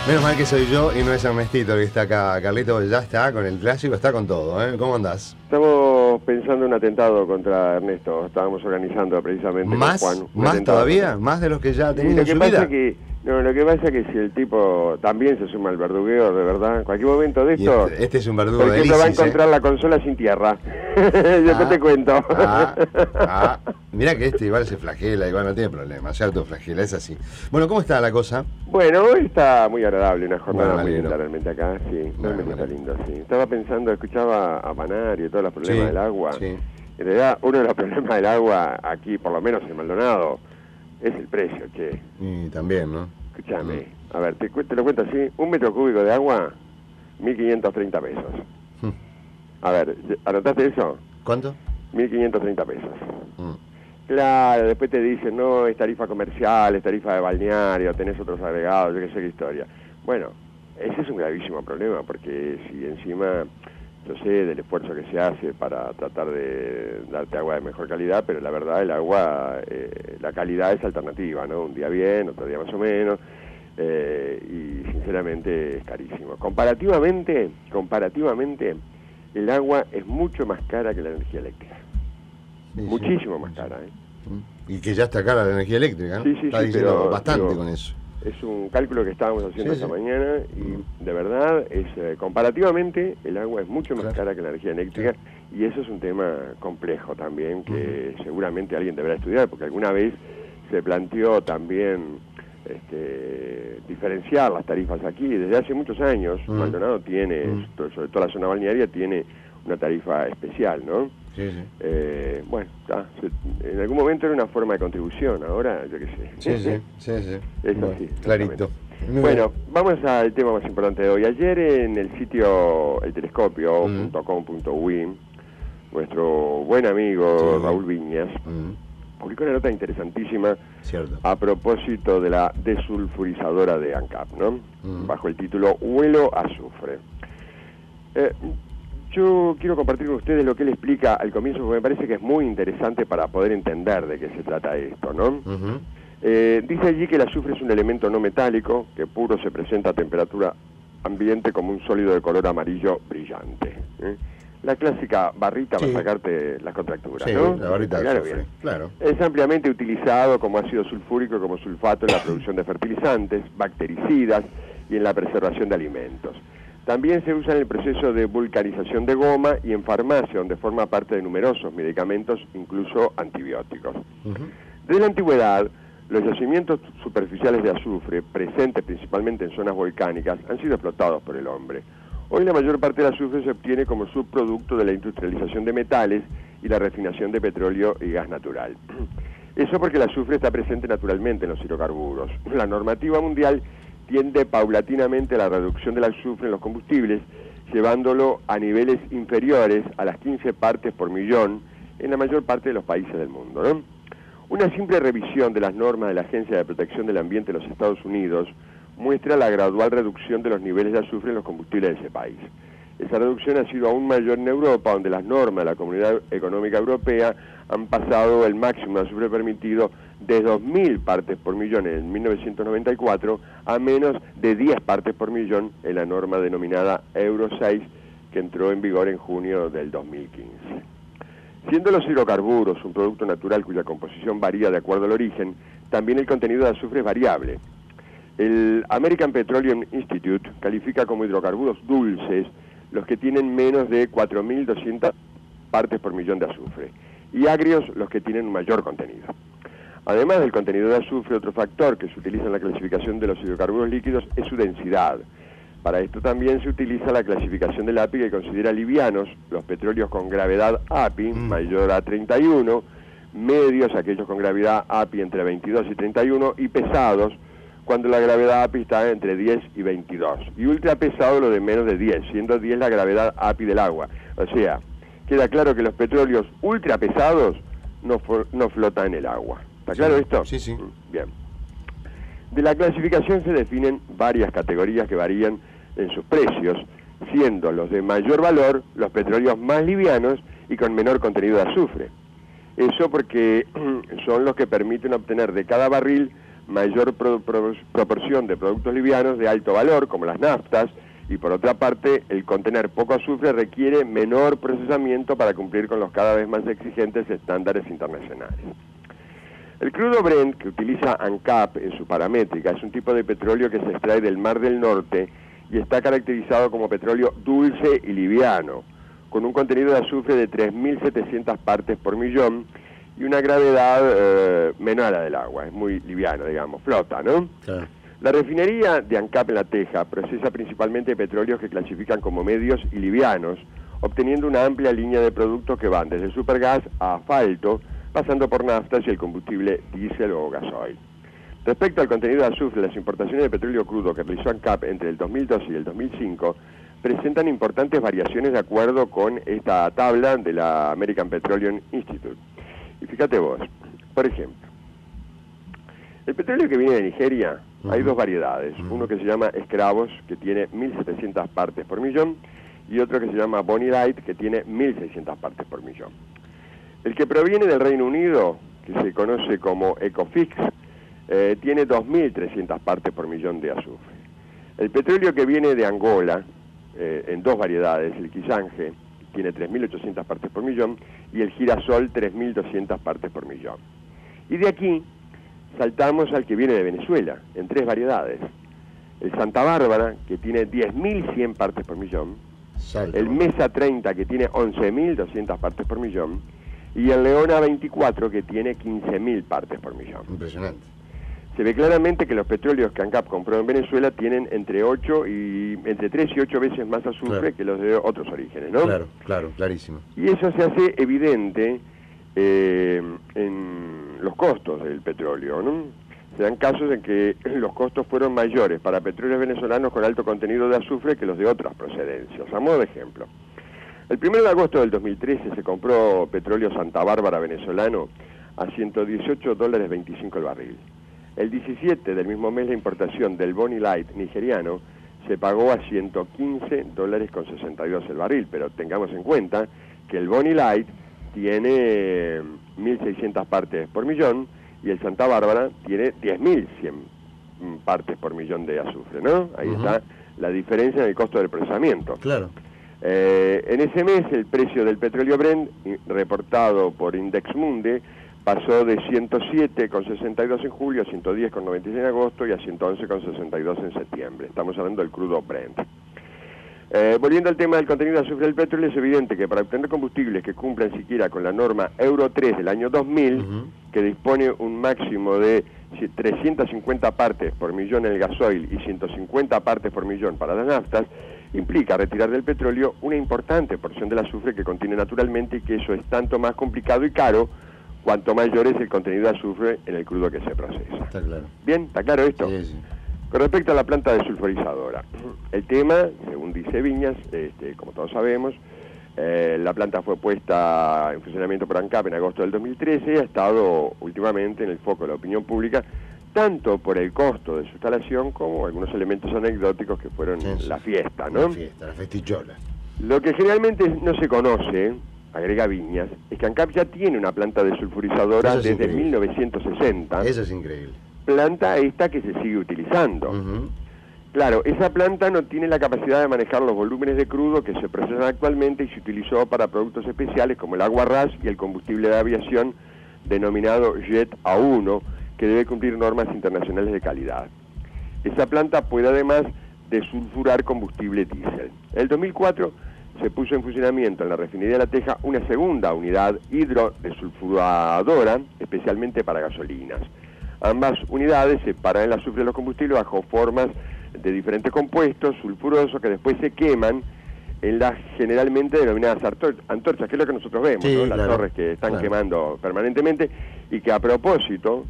Menos mal que soy yo y no es Ernestito el que está acá. Carlito ya está con el clásico, está con todo, ¿eh? ¿Cómo andás? Estamos pensando en un atentado contra Ernesto. Estábamos organizando precisamente ¿Más? con Juan. ¿Más todavía? ¿Más de los que ya ha tenido en su vida? Lo que pasa es que si el tipo también se suma al verdugueo, de verdad, en cualquier momento de esto... Este es un verdugo por de ejemplo, va a ISIS, encontrar la consola sin tierra. Después te cuento. Mirá que este igual se flagela, igual no tiene problema, se autoflagela, es así. Bueno, ¿cómo está la cosa? Bueno, hoy está muy agradable, una jornada Bueno, muy linda realmente acá, sí, realmente está lindo, sí. Estaba pensando, escuchaba a Panario y todos los problemas del agua. Sí. En realidad, uno de los problemas del agua aquí, por lo menos en Maldonado, es el precio, che. Y también, ¿no? Escúchame, a ver, te lo cuento así, 1 metro cúbico de agua, 1.530 pesos. A ver, ¿anotaste eso? ¿Cuánto? 1.530 pesos. Claro, después te dicen, no, es tarifa comercial, es tarifa de balneario, tenés otros agregados, yo qué sé qué historia. Bueno, ese es un gravísimo problema, porque si encima, yo sé del esfuerzo que se hace para tratar de darte agua de mejor calidad, pero la verdad el agua, la calidad es alternativa, ¿no? Un día bien, otro día más o menos, y sinceramente es carísimo. Comparativamente, el agua es mucho más cara que la energía eléctrica. Sí, muchísimo más cara, ¿eh? Y que ya está cara la energía eléctrica, ¿no? Sí, está diciendo pero, bastante con eso. Es un cálculo que estábamos haciendo esta mañana y de verdad es comparativamente el agua es mucho más cara que la energía eléctrica y eso es un tema complejo también que seguramente alguien deberá estudiar porque alguna vez se planteó también diferenciar las tarifas aquí desde hace muchos años. Maldonado tiene, sobre todo la zona balnearia, tiene una tarifa especial, ¿no? Sí. Bueno, en algún momento era una forma de contribución, ahora yo qué sé. Sí. Es bueno, así. clarito. Bueno, vamos al tema más importante de hoy. Ayer en el sitio eltelescopio.com.uy, nuestro buen amigo Raúl Viñas publicó una nota interesantísima a propósito de la desulfurizadora de ANCAP, ¿no? Bajo el título Huelo a azufre. Yo quiero compartir con ustedes lo que él explica al comienzo, porque me parece que es muy interesante para poder entender de qué se trata esto, ¿no? Dice allí que el azufre es un elemento no metálico, que puro se presenta a temperatura ambiente como un sólido de color amarillo brillante. La clásica barrita para sacarte las contracturas, ¿no? La barrita de azufre, claro. Es ampliamente utilizado como ácido sulfúrico, como sulfato en la producción de fertilizantes, bactericidas y en la preservación de alimentos. También se usa en el proceso de vulcanización de goma y en farmacia, donde forma parte de numerosos medicamentos, incluso antibióticos. Desde la antigüedad, los yacimientos superficiales de azufre, presentes principalmente en zonas volcánicas, han sido explotados por el hombre. Hoy la mayor parte del azufre se obtiene como subproducto de la industrialización de metales y la refinación de petróleo y gas natural. Eso porque el azufre está presente naturalmente en los hidrocarburos. La normativa mundial tiende paulatinamente a la reducción del azufre en los combustibles, llevándolo a niveles inferiores a las 15 partes por millón en la mayor parte de los países del mundo, ¿no? Una simple revisión de las normas de la Agencia de Protección del Ambiente de los Estados Unidos muestra la gradual reducción de los niveles de azufre en los combustibles de ese país. Esa reducción ha sido aún mayor en Europa, donde las normas de la Comunidad Económica Europea han pasado el máximo de azufre permitido de 2.000 partes por millón en 1994 a menos de 10 partes por millón en la norma denominada Euro 6, que entró en vigor en junio del 2015. Siendo los hidrocarburos un producto natural cuya composición varía de acuerdo al origen, también el contenido de azufre es variable. El American Petroleum Institute califica como hidrocarburos dulces los que tienen menos de 4.200 partes por millón de azufre, y agrios los que tienen un mayor contenido. Además del contenido de azufre, otro factor que se utiliza en la clasificación de los hidrocarburos líquidos es su densidad. Para esto también se utiliza la clasificación del API, que considera livianos los petróleos con gravedad API mayor a 31, medios aquellos con gravedad API entre 22 y 31, y pesados cuando la gravedad API está entre 10 y 22, y ultra pesado lo de menos de 10, siendo 10 la gravedad API del agua. O sea, queda claro que los petróleos ultra pesados no flotan en el agua. ¿Está claro esto? Sí. Bien. De la clasificación se definen varias categorías que varían en sus precios, siendo los de mayor valor los petróleos más livianos y con menor contenido de azufre. Eso porque son los que permiten obtener de cada barril mayor proporción de productos livianos de alto valor, como las naftas, y por otra parte, el contener poco azufre requiere menor procesamiento para cumplir con los cada vez más exigentes estándares internacionales. El crudo Brent, que utiliza ANCAP en su paramétrica, es un tipo de petróleo que se extrae del Mar del Norte y está caracterizado como petróleo dulce y liviano, con un contenido de azufre de 3.700 partes por millón y una gravedad menor a la del agua. Es muy liviano, digamos, flota, ¿no? Claro. La refinería de ANCAP en La Teja procesa principalmente petróleos que clasifican como medios y livianos, obteniendo una amplia línea de productos que van desde supergas a asfalto, pasando por naftas y el combustible diésel o gasoil. Respecto al contenido de azufre, las importaciones de petróleo crudo que realizó ANCAP entre el 2002 y el 2005 presentan importantes variaciones de acuerdo con esta tabla de la American Petroleum Institute. Y fíjate vos, por ejemplo, el petróleo que viene de Nigeria, hay dos variedades. Uno que se llama Escravos, que tiene 1.700 partes por millón, y otro que se llama Bonny Light, que tiene 1.600 partes por millón. El que proviene del Reino Unido, que se conoce como Ecofix, tiene 2.300 partes por millón de azufre. El petróleo que viene de Angola, en dos variedades, el Kisange, tiene 3.800 partes por millón, y el girasol 3.200 partes por millón. Y de aquí saltamos al que viene de Venezuela, en tres variedades. El Santa Bárbara, que tiene 10.100 partes por millón, el Mesa 30, que tiene 11.200 partes por millón, y el Leona 24, que tiene 15.000 partes por millón. Impresionante. Se ve claramente que los petróleos que ANCAP compró en Venezuela tienen entre 3 y 8 veces más azufre que los de otros orígenes, ¿no? Claro, claro, clarísimo. Y eso se hace evidente en los costos del petróleo, ¿no? Se dan casos en que los costos fueron mayores para petróleos venezolanos con alto contenido de azufre que los de otras procedencias. A modo de ejemplo, el 1 de agosto del 2013 se compró petróleo Santa Bárbara venezolano a $118.25 el barril. El 17 del mismo mes la importación del Bonny Light nigeriano se pagó a $115.62 el barril, pero tengamos en cuenta que el Bonny Light tiene 1.600 partes por millón y el Santa Bárbara tiene 10.100 partes por millón de azufre, ¿no? Ahí está la diferencia en el costo del procesamiento. Claro. En ese mes el precio del petróleo Brent, reportado por Index Mundi, pasó de 107,62 en julio a 110,96 en agosto y a 111,62 en septiembre. Estamos hablando del crudo Brent. Volviendo al tema del contenido de azufre del petróleo, es evidente que para obtener combustibles que cumplan siquiera con la norma Euro 3 del año 2000, que dispone un máximo de 350 partes por millón en el gasoil y 150 partes por millón para las naftas, implica retirar del petróleo una importante porción del azufre que contiene naturalmente, y que eso es tanto más complicado y caro cuanto mayor es el contenido de azufre en el crudo que se procesa. Está claro. ¿Bien? ¿Está claro esto? Sí, sí. Con respecto a la planta desulfurizadora, el tema, según dice Viñas, como todos sabemos, la planta fue puesta en funcionamiento por ANCAP en agosto del 2013 y ha estado últimamente en el foco de la opinión pública, tanto por el costo de su instalación como algunos elementos anecdóticos que fueron la fiesta, ¿no? La fiesta, la festichola. Lo que generalmente no se conoce, agrega Viñas, es que ANCAP ya tiene una planta desulfurizadora desde 1960. Eso es increíble. Planta esta que se sigue utilizando. Claro, esa planta no tiene la capacidad de manejar los volúmenes de crudo que se procesan actualmente y se utilizó para productos especiales como el agua ras y el combustible de aviación denominado Jet A1, que debe cumplir normas internacionales de calidad. Esa planta puede además desulfurar combustible diésel. En el 2004 se puso en funcionamiento en la refinería de La Teja una segunda unidad hidrodesulfuradora, especialmente para gasolinas. Ambas unidades separan el azufre de los combustibles bajo formas de diferentes compuestos sulfurosos que después se queman en las generalmente denominadas antorchas, que es lo que nosotros vemos, ¿no? Las torres que están quemando permanentemente, y que a propósito,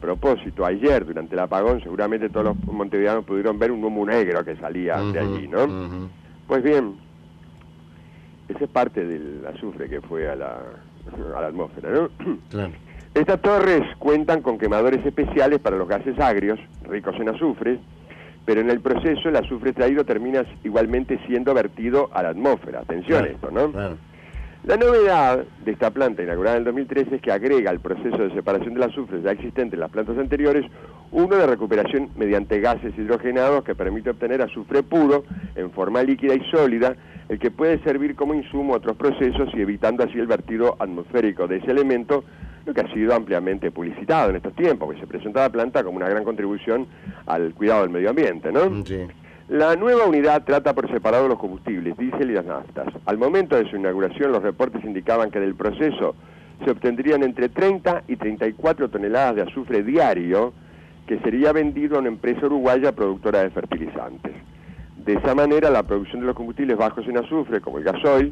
ayer durante el apagón seguramente todos los montevideanos pudieron ver un humo negro que salía de allí, ¿no? Pues bien, esa es parte del azufre que fue a la atmósfera, ¿no? Claro. Estas torres cuentan con quemadores especiales para los gases agrios, ricos en azufre, pero en el proceso el azufre extraído termina igualmente siendo vertido a la atmósfera. Atención a esto, ¿no? Claro. La novedad de esta planta inaugurada en el 2013 es que agrega al proceso de separación del azufre ya existente en las plantas anteriores uno de recuperación mediante gases hidrogenados que permite obtener azufre puro en forma líquida y sólida, el que puede servir como insumo a otros procesos y evitando así el vertido atmosférico de ese elemento, lo que ha sido ampliamente publicitado en estos tiempos, que se presenta la planta como una gran contribución al cuidado del medio ambiente, ¿no? Sí. La nueva unidad trata por separado los combustibles, diésel y las naftas. Al momento de su inauguración, los reportes indicaban que del proceso se obtendrían entre 30 y 34 toneladas de azufre diario, que sería vendido a una empresa uruguaya productora de fertilizantes. De esa manera, la producción de los combustibles bajos en azufre, como el gasoil,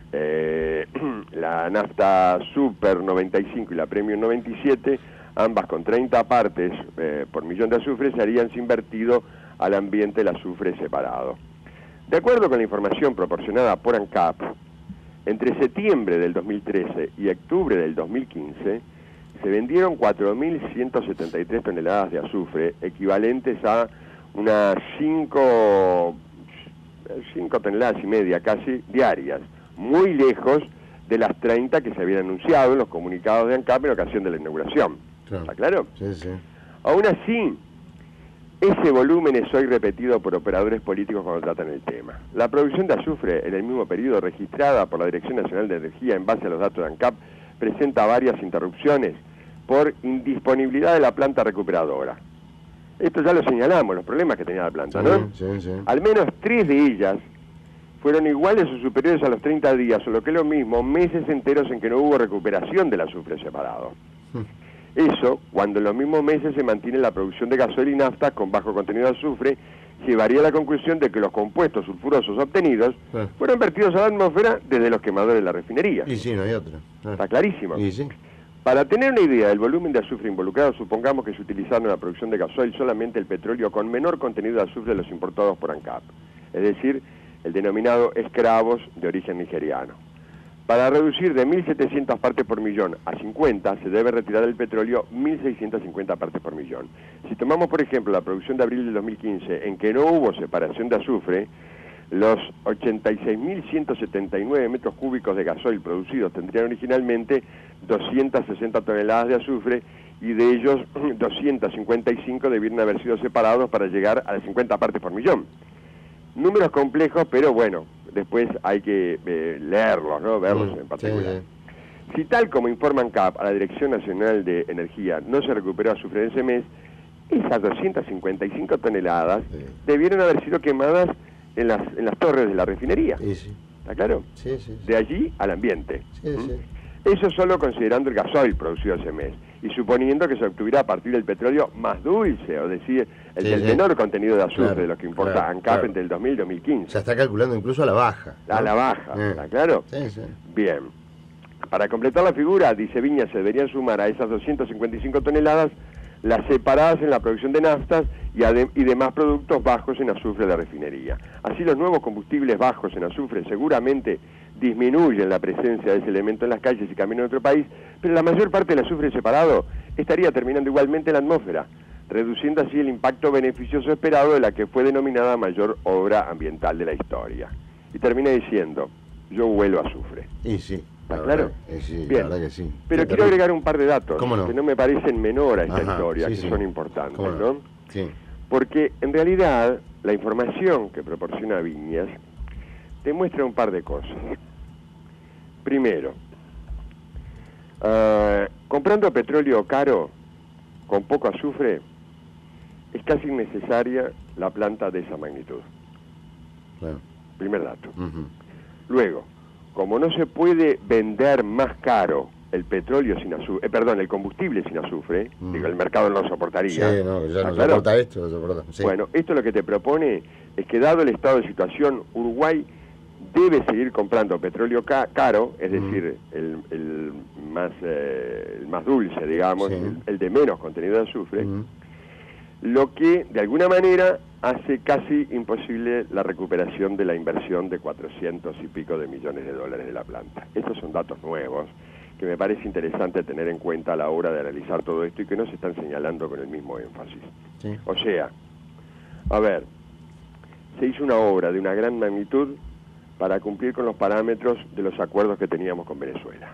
la nafta Super 95 y la Premium 97, ambas con 30 partes por millón de azufre, se harían sin vertido al ambiente el azufre separado. De acuerdo con la información proporcionada por ANCAP, entre septiembre del 2013 y octubre del 2015, se vendieron 4.173 toneladas de azufre, equivalentes a unas 5 toneladas y media casi diarias, muy lejos de las 30 que se habían anunciado en los comunicados de ANCAP en ocasión de la inauguración. Claro. ¿Está claro? Sí, sí. Aún así, ese volumen es hoy repetido por operadores políticos cuando tratan el tema. La producción de azufre en el mismo periodo registrada por la Dirección Nacional de Energía en base a los datos de ANCAP presenta varias interrupciones por indisponibilidad de la planta recuperadora. Esto ya lo señalamos, los problemas que tenía la planta, ¿no? Sí, sí. Al menos 3 de ellas fueron iguales o superiores a los 30 días, o lo que es lo mismo, meses enteros en que no hubo recuperación del azufre separado. Eso, cuando en los mismos meses se mantiene la producción de gasoil y nafta con bajo contenido de azufre, llevaría a la conclusión de que los compuestos sulfurosos obtenidos fueron vertidos a la atmósfera desde los quemadores de la refinería. Y sí, no hay otra. Está clarísimo. Y sí. Para tener una idea del volumen de azufre involucrado, supongamos que se utilizaron en la producción de gasoil solamente el petróleo con menor contenido de azufre de los importados por ANCAP, es decir, el denominado escravos de origen nigeriano. Para reducir de 1.700 partes por millón a 50, se debe retirar del petróleo 1.650 partes por millón. Si tomamos, por ejemplo, la producción de abril del 2015, en que no hubo separación de azufre, los 86.179 metros cúbicos de gasoil producidos tendrían originalmente 260 toneladas de azufre, y de ellos 255 debieron haber sido separados para llegar a las 50 partes por millón. Números complejos, pero bueno, después hay que leerlos, ¿no? Verlos en particular. Sí. Si tal como informa ANCAP a la Dirección Nacional de Energía no se recuperó azufre en ese mes, esas 255 toneladas debieron haber sido quemadas en las torres de la refinería. Sí, sí. ¿Está claro? Sí, sí. De allí al ambiente. Sí, sí. Eso solo considerando el gasoil producido ese mes, y suponiendo que se obtuviera a partir del petróleo más dulce, o decir, el del menor contenido de azufre de lo que importa ANCAP entre el 2000 y 2015. Se está calculando incluso a la baja, ¿no? A la baja, ¿está claro? Sí, sí. Bien. Para completar la figura, dice Viñas, se deberían sumar a esas 255 toneladas las separadas en la producción de naftas y demás productos bajos en azufre de refinería. Así, los nuevos combustibles bajos en azufre seguramente disminuyen la presencia de ese elemento en las calles y caminos de nuestro país, pero la mayor parte del azufre separado estaría terminando igualmente en la atmósfera, reduciendo así el impacto beneficioso esperado de la que fue denominada mayor obra ambiental de la historia. Y termina diciendo, yo huelo azufre. Y sí. ¿Está claro? Sí, bien. La verdad que sí. Pero quiero agregar un par de datos que no me parecen menor a esta historia, que son importantes, ¿no? Sí. Porque en realidad la información que proporciona Viñas demuestra un par de cosas. Primero, comprando petróleo caro, con poco azufre, es casi innecesaria la planta de esa magnitud. Claro. Primer dato. Luego, como no se puede vender más caro el petróleo sin azufre, el combustible sin azufre, digo, el mercado no lo soportaría. Sí, no, ya no soporta esto, lo soporta. Sí. Bueno, esto lo que te propone es que, dado el estado de situación, Uruguay debe seguir comprando petróleo caro, es decir, el más dulce, digamos, el de menos contenido de azufre, lo que de alguna manera hace casi imposible la recuperación de la inversión de 400 y pico de millones de dólares de la planta. Estos son datos nuevos que me parece interesante tener en cuenta a la hora de analizar todo esto y que no se están señalando con el mismo énfasis. Sí. O sea, a ver, se hizo una obra de una gran magnitud para cumplir con los parámetros de los acuerdos que teníamos con Venezuela.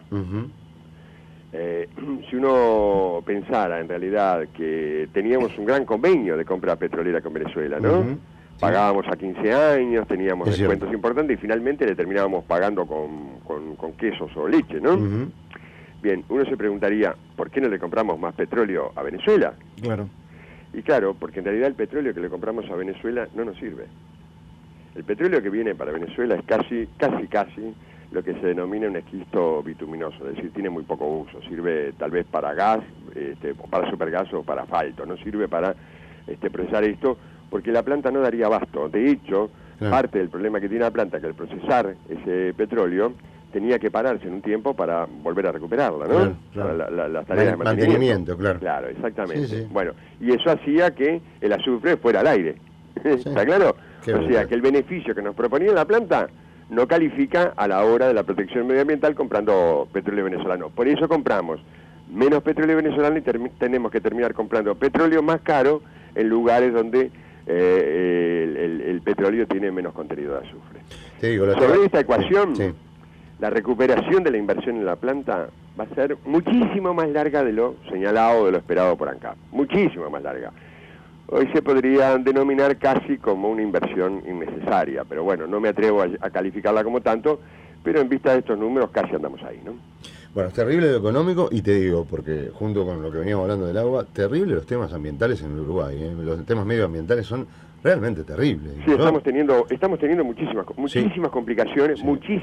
Si uno pensara en realidad que teníamos un gran convenio de compra petrolera con Venezuela, ¿no? Pagábamos a 15 años, teníamos descuentos importantes y finalmente le terminábamos pagando con quesos o leche, ¿no? Bien, uno se preguntaría, ¿por qué no le compramos más petróleo a Venezuela? Claro. Y claro, porque en realidad el petróleo que le compramos a Venezuela no nos sirve. El petróleo que viene para Venezuela es casi lo que se denomina un esquisto bituminoso, es decir, tiene muy poco uso, sirve tal vez para gas, para supergas o para asfalto, no sirve para procesar esto, porque la planta no daría abasto. De hecho, parte del problema que tiene la planta, que al procesar ese petróleo, tenía que pararse en un tiempo para volver a recuperarla, ¿no? Para las tareas de mantenimiento. Claro, exactamente. Sí. Bueno, y eso hacía que el azufre fuera al aire. ¿Está claro? O sea, que el beneficio que nos proponía la planta no califica a la hora de la protección medioambiental comprando petróleo venezolano. Por eso compramos menos petróleo venezolano y tenemos que terminar comprando petróleo más caro en lugares donde el petróleo tiene menos contenido de azufre. Sobre esta ecuación, la recuperación de la inversión en la planta va a ser muchísimo más larga de lo señalado, de lo esperado por ANCAP. Muchísimo más larga. Hoy se podría denominar casi como una inversión innecesaria, pero bueno, no me atrevo a calificarla como tanto, pero en vista de estos números casi andamos ahí, ¿no? Bueno, es terrible lo económico y te digo, porque junto con lo que veníamos hablando del agua, terrible los temas ambientales en Uruguay, ¿eh? Los temas medioambientales son realmente terribles. Sí, estamos teniendo muchísimas complicaciones,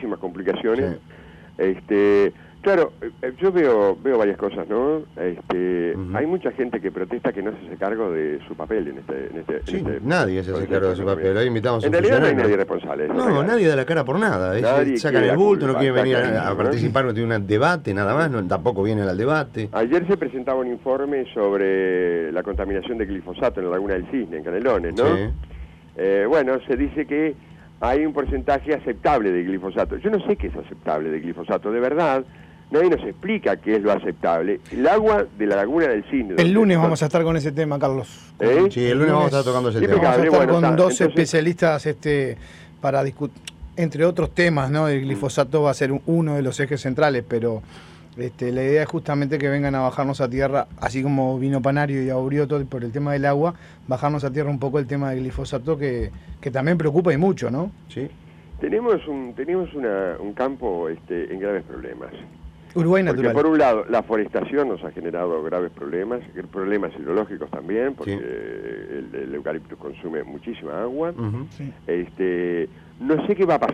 Claro, yo veo varias cosas, ¿no? Hay mucha gente que protesta que no se hace cargo de su papel en este nadie se hace cargo de su papel. Ahí invitamos en realidad no hay nadie responsable. No, nadie da la cara por nada. Sacan el bulto, no quieren venir a participar, no tiene un debate, nada más, tampoco vienen al debate. Ayer se presentaba un informe sobre la contaminación de glifosato en la Laguna del Cisne, en Canelones, ¿no? Bueno, se dice que hay un porcentaje aceptable de glifosato. Yo no sé qué es aceptable de glifosato, de verdad. Nadie nos explica qué es lo aceptable. El agua de la Laguna del Cisne... El lunes vamos a estar con ese tema, Carlos. Sí, el lunes vamos a estar tocando ese tema. Vamos a estar con dos especialistas para discutir, entre otros temas, ¿no? El glifosato va a ser uno de los ejes centrales, pero la idea es justamente que vengan a bajarnos a tierra, así como vino Panario y Aurioto por el tema del agua, bajarnos a tierra un poco el tema del glifosato que también preocupa y mucho, ¿no? Sí. Tenemos un campo en graves problemas. Uruguay natural. Porque por un lado, la forestación nos ha generado graves problemas hidrológicos también, porque el eucalipto consume muchísima agua. No sé qué va a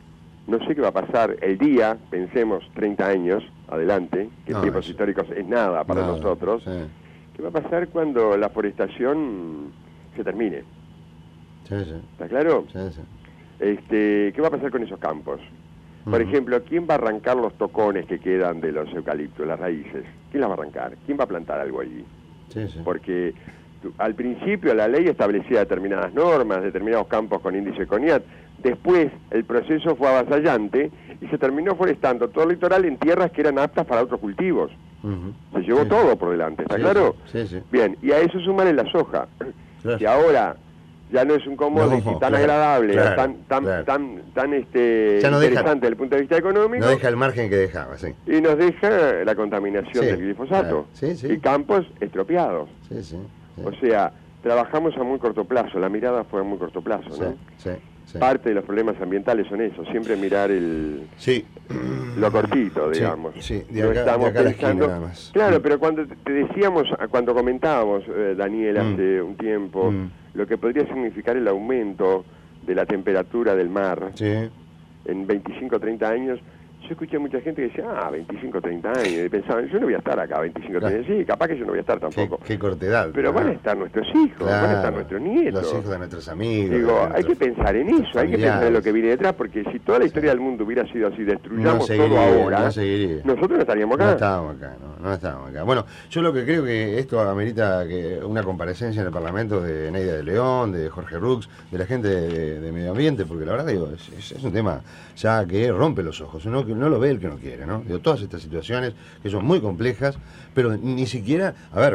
pasar el día, pensemos 30 años adelante, que en tiempos históricos es nada para nosotros. ¿Qué va a pasar cuando la forestación se termine? ¿Está claro? ¿Qué va a pasar con esos campos? Por ejemplo, ¿quién va a arrancar los tocones que quedan de los eucaliptos, las raíces? ¿Quién las va a arrancar? ¿Quién va a plantar algo allí? Porque al principio la ley establecía determinadas normas, determinados campos con índice CONIAT. Después el proceso fue avasallante y se terminó forestando todo el litoral en tierras que eran aptas para otros cultivos. Se llevó todo por delante, ¿está claro? Bien, y a eso sumarle la soja, que ahora ya no es un commodity tan agradable, tan interesante desde el punto de vista económico. No deja el margen que dejaba, y nos deja la contaminación del glifosato y campos estropeados. O sea, trabajamos a muy corto plazo, la mirada fue a muy corto plazo, ¿no? Parte de los problemas ambientales son eso, siempre mirar lo cortito, digamos. No estamos pensando nada más. Claro, pero cuando te decíamos, cuando comentábamos, Daniel, hace un tiempo, lo que podría significar el aumento de la temperatura del mar en 25 o 30 años, yo escuché a mucha gente que decía, 25 o 30 años, y pensaban, yo no voy a estar acá 25 o 30 años, sí, capaz que yo no voy a estar tampoco. Qué cortedad. Pero van a estar nuestros hijos, van a estar nuestros nietos. Los hijos de nuestros amigos. Digo, hay que pensar en eso, hay que pensar en lo que viene detrás, porque si toda la historia del mundo hubiera sido así, destruyamos todo ahora, nosotros no estaríamos acá. No estábamos acá. Bueno, yo lo que creo que esto amerita que una comparecencia en el Parlamento de Neida de León, de Jorge Rux, de la gente de Medio Ambiente, porque la verdad digo, es un tema ya que rompe los ojos, no lo ve el que no quiere, ¿no? Digo, todas estas situaciones que son muy complejas, pero ni siquiera, a ver,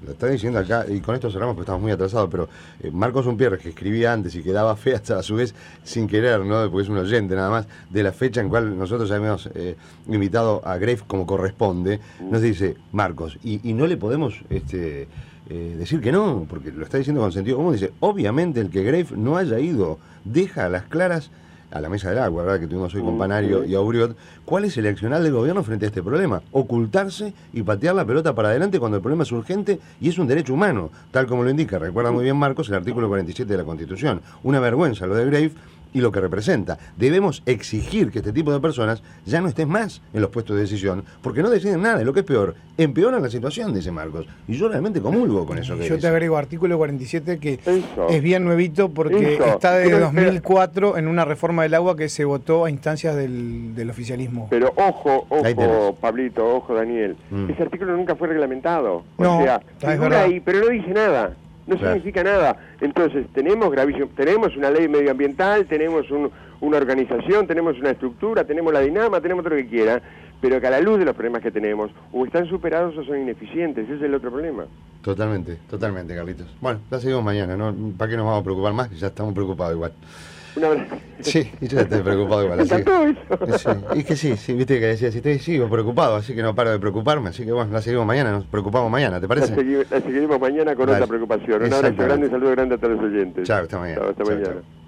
lo está diciendo acá, y con esto cerramos porque estamos muy atrasados, pero Marcos Unpierre, que escribía antes y que daba fe hasta a su vez sin querer, ¿no? Porque es un oyente nada más, de la fecha en cual nosotros habíamos invitado a Grave como corresponde, nos dice, Marcos, y no le podemos decir que no, porque lo está diciendo con sentido común, dice, obviamente el que Grave no haya ido, deja a las claras a la mesa del agua, ¿verdad? Que tuvimos hoy con Panario y Auriot, ¿cuál es el accionar del gobierno frente a este problema? Ocultarse y patear la pelota para adelante cuando el problema es urgente y es un derecho humano, tal como lo indica, recuerda muy bien Marcos, el artículo 47 de la Constitución. Una vergüenza lo de Grave y lo que representa. Debemos exigir que este tipo de personas ya no estén más en los puestos de decisión, porque no deciden nada, y lo que es peor, empeoran la situación, dice Marcos. Y yo realmente comulgo con eso. Yo te agrego artículo 47 que es bien nuevito porque está de 2004 en una reforma del agua que se votó a instancias del oficialismo. Pero ojo, Pablito, ojo, Daniel, ese artículo nunca fue reglamentado. No, o sea, es verdad. ahí, pero no dice nada. No significa nada. Entonces, tenemos una ley medioambiental, tenemos una organización, tenemos una estructura, tenemos la dinama, tenemos todo lo que quiera, pero que a la luz de los problemas que tenemos, o están superados o son ineficientes. Ese es el otro problema. Totalmente, Carlitos. Bueno, la seguimos mañana, ¿no? ¿Para qué nos vamos a preocupar más? Ya estamos preocupados igual. Una vez. Sí, yo estoy preocupado igual. ¿Me encantó eso? Sí, y que sí, viste que decía, sigo preocupado, así que no paro de preocuparme, así que bueno, la seguimos mañana, nos preocupamos mañana, ¿te parece? La seguiremos mañana con otra preocupación. Un abrazo grande y saludo grande a todos los oyentes. Chao, hasta mañana. Chao, hasta mañana.